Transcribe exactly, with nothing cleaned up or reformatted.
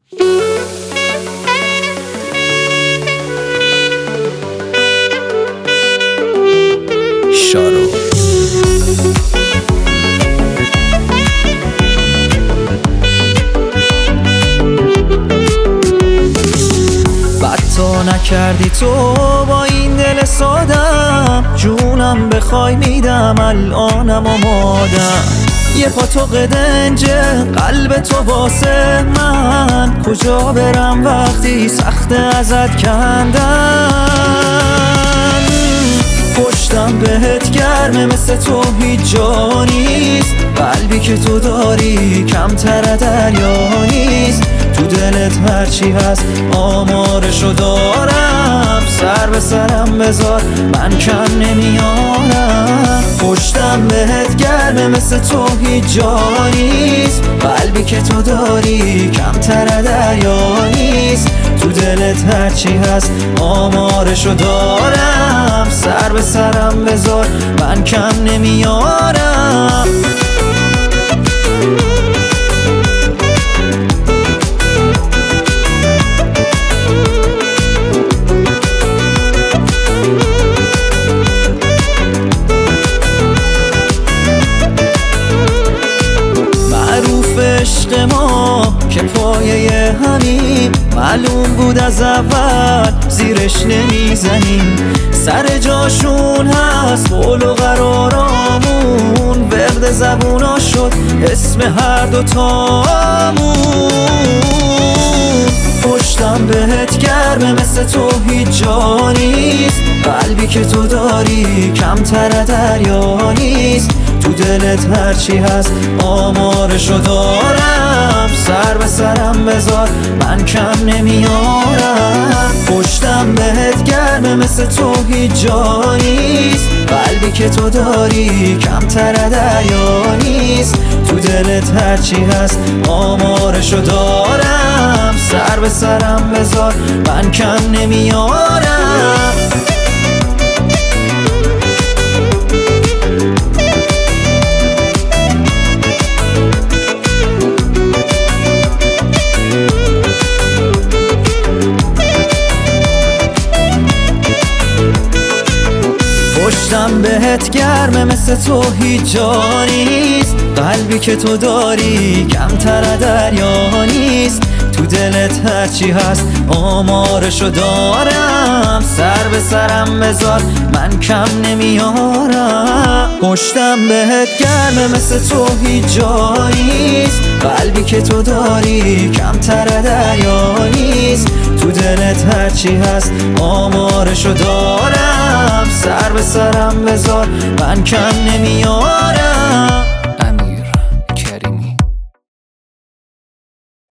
شارو بد تو نکردی تو با این دل سادم، جونم بخوای میدم الانم آمادم. یه پا تو قدنجه قلب تو واسه من، کجا برم وقتی سخت ازت کندن. پشتم بهت گرمه مثل تو هیچ جا نیست، قلبی که تو داری کمتر دریا نیست. تو دلت هرچی هست آمارشو دارم، سر به سرم بذار من کم نمیارم. پشتم بهت گرمه مثل تو هیچ جا نیست، قلبی که تو داری کمتر دریا نیست. تو دلت هرچی هست آمارشو دارم، سر به سرم بذار من کم نمیارم. عشق ما که پایه همیم، معلوم بود از اول زیرش نمیزنیم. سر جاشون هست قول و قرارامون، ورد زبونا شد اسم هر دوتامون. پشتم بهت گرمه مثل تو هیچ جا نیست، قلبی که تو داری کمتر دریا نیست. تو دلت هرچی هست آمارشو دارم، سر به سرم بذار من کم نمیارم. پشتم بهت گرمه مثل تو هیچ جا نیست، قلبی که تو داری کمتر دریا نیست. تو دلت هرچی هست آمارشو دارم، سر به سرم بذار من کم نمیارم. پشتم بهت گرمه مثل تو هیچ جا نیست، قلبی که تو داری کمتر دریا نیست. تو دلت هرچی هست آمارشو دارم، سر به سرم بذار من کم نمیارم. پشتم بهت گرمه مثل تو هیچ جا نیست، قلبی که تو داری کمتر دریا نیست. تو دلت هرچی هست آمارشو دارم، سر به سرم بذار من کم نمیارم.